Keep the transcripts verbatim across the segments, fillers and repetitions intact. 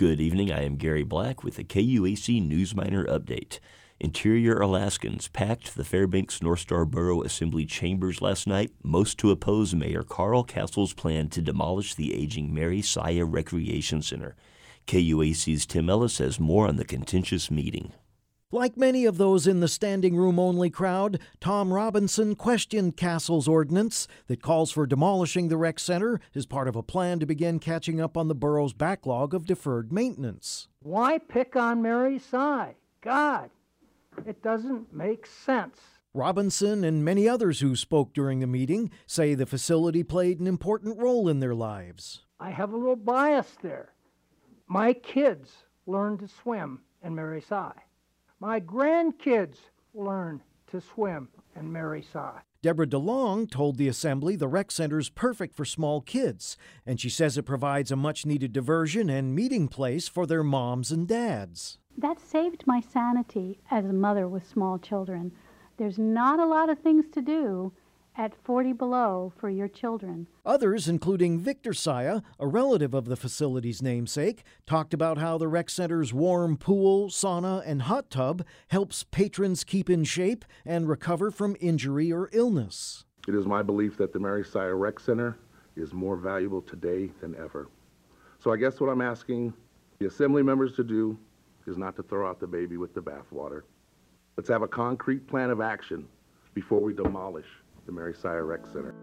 Good evening, I am Gary Black with the K U A C Newsminer Update. Interior Alaskans packed the Fairbanks North Star Borough Assembly chambers last night, most to oppose Mayor Carl Castle's plan to demolish the aging Mary Saya Recreation Center. K U A C's Tim Ellis has more on the contentious meeting. Like many of those in the standing room only crowd, Tom Robinson questioned Castle's ordinance that calls for demolishing the rec center as part of a plan to begin catching up on the borough's backlog of deferred maintenance. Why pick on Mary Sy? God, it doesn't make sense. Robinson and many others who spoke during the meeting say the facility played an important role in their lives. I have a little bias there. My kids learned to swim in Mary Sy. My grandkids learn to swim in Mary Sy. Deborah DeLong told the Assembly the rec center's perfect for small kids, and she says it provides a much-needed diversion and meeting place for their moms and dads. That saved my sanity as a mother with small children. There's not a lot of things to do at forty below for your children. Others, including Victor Saya, a relative of the facility's namesake, talked about how the rec center's warm pool, sauna, and hot tub helps patrons keep in shape and recover from injury or illness. It is my belief that the Mary Saya Rec Center is more valuable today than ever. So I guess what I'm asking the Assembly members to do is not to throw out the baby with the bathwater. Let's have a concrete plan of action before we demolish the Mary Saya Rec Center.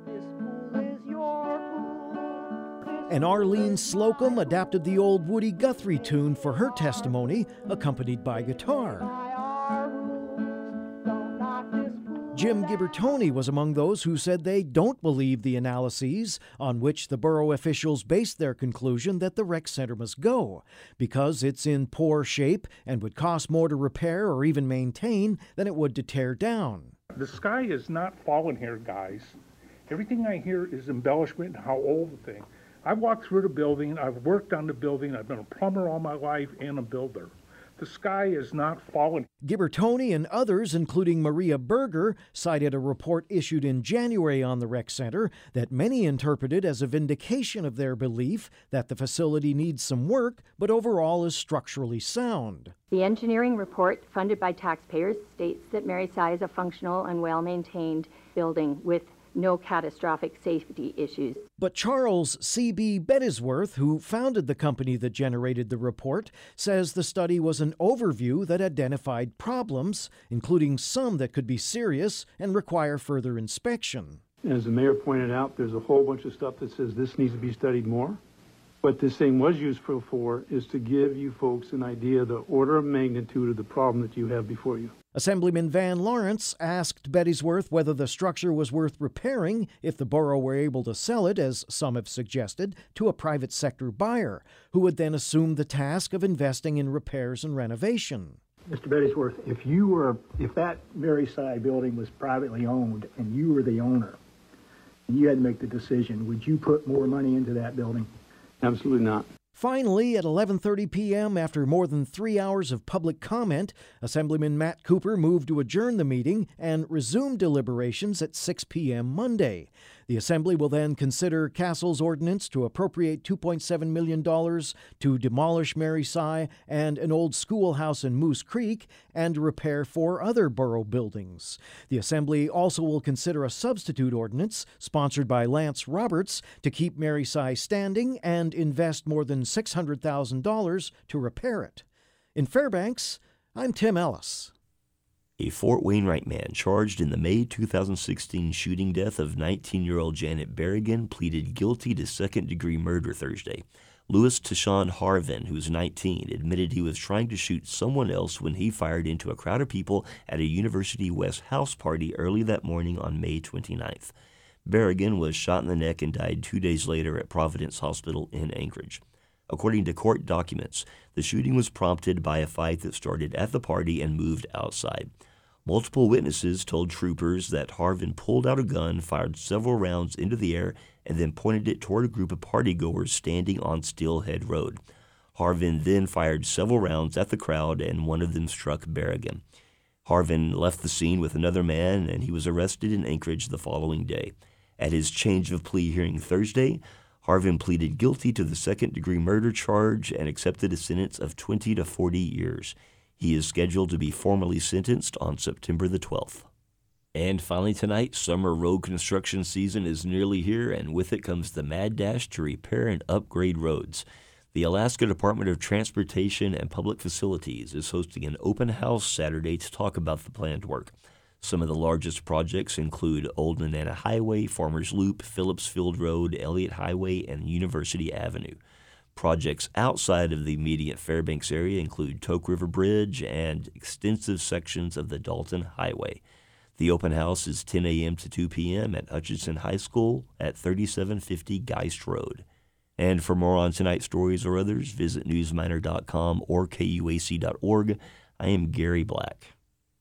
And Arlene Slocum adapted the old Woody Guthrie tune for her testimony, accompanied by guitar. Jim Gibbertoni was among those who said they don't believe the analyses on which the borough officials based their conclusion that the rec center must go, because it's in poor shape and would cost more to repair or even maintain than it would to tear down. The sky is not falling here, guys. Everything I hear is embellishment and how old the thing. I've walked through the building, I've worked on the building, I've been a plumber all my life and a builder. The sky is not falling. Gibbertoni and others, including Maria Berger, cited a report issued in January on the rec center that many interpreted as a vindication of their belief that the facility needs some work, but overall is structurally sound. The engineering report, funded by taxpayers, states that Mary Sy is a functional and well-maintained building with no catastrophic safety issues. But Charles C B Bettisworth, who founded the company that generated the report, says the study was an overview that identified problems, including some that could be serious and require further inspection. As the mayor pointed out, there's a whole bunch of stuff that says this needs to be studied more. What this thing was useful for is to give you folks an idea of the order of magnitude of the problem that you have before you. Assemblyman Van Lawrence asked Bettisworth whether the structure was worth repairing if the borough were able to sell it, as some have suggested, to a private sector buyer, who would then assume the task of investing in repairs and renovation. Mister Bettisworth, if you were, if that Mary Sy building was privately owned and you were the owner, and you had to make the decision, would you put more money into that building? Absolutely not. Finally, at eleven thirty p.m., after more than three hours of public comment, Assemblyman Matt Cooper moved to adjourn the meeting and resume deliberations at six p.m. Monday. The Assembly will then consider Castle's ordinance to appropriate two point seven million dollars to demolish Mary Sy and an old schoolhouse in Moose Creek and to repair four other borough buildings. The Assembly also will consider a substitute ordinance sponsored by Lance Roberts to keep Mary Sy standing and invest more than six hundred thousand dollars to repair it. In Fairbanks, I'm Tim Ellis. A Fort Wainwright man charged in the May two thousand sixteen shooting death of nineteen-year-old Janet Berrigan pleaded guilty to second-degree murder Thursday. Louis Tashawn Harvin, who's nineteen, admitted he was trying to shoot someone else when he fired into a crowd of people at a University West house party early that morning on May twenty-ninth. Berrigan was shot in the neck and died two days later at Providence Hospital in Anchorage. According to court documents, the shooting was prompted by a fight that started at the party and moved outside. Multiple witnesses told troopers that Harvin pulled out a gun, fired several rounds into the air, and then pointed it toward a group of partygoers standing on Steelhead Road. Harvin then fired several rounds at the crowd, and one of them struck Berrigan. Harvin left the scene with another man, and he was arrested in Anchorage the following day. At his change of plea hearing Thursday, Harvin pleaded guilty to the second-degree murder charge and accepted a sentence of twenty to forty years. He is scheduled to be formally sentenced on September the twelfth. And finally tonight, summer road construction season is nearly here, and with it comes the mad dash to repair and upgrade roads. The Alaska Department of Transportation and Public Facilities is hosting an open house Saturday to talk about the planned work. Some of the largest projects include Old Nenana Highway, Farmers Loop, Phillipsfield Road, Elliott Highway, and University Avenue. Projects outside of the immediate Fairbanks area include Toke River Bridge and extensive sections of the Dalton Highway. The open house is ten a.m. to two p.m. at Hutchinson High School at thirty-seven fifty Geist Road. And for more on tonight's stories or others, visit newsminer dot com or K U A C dot org. I am Gary Black.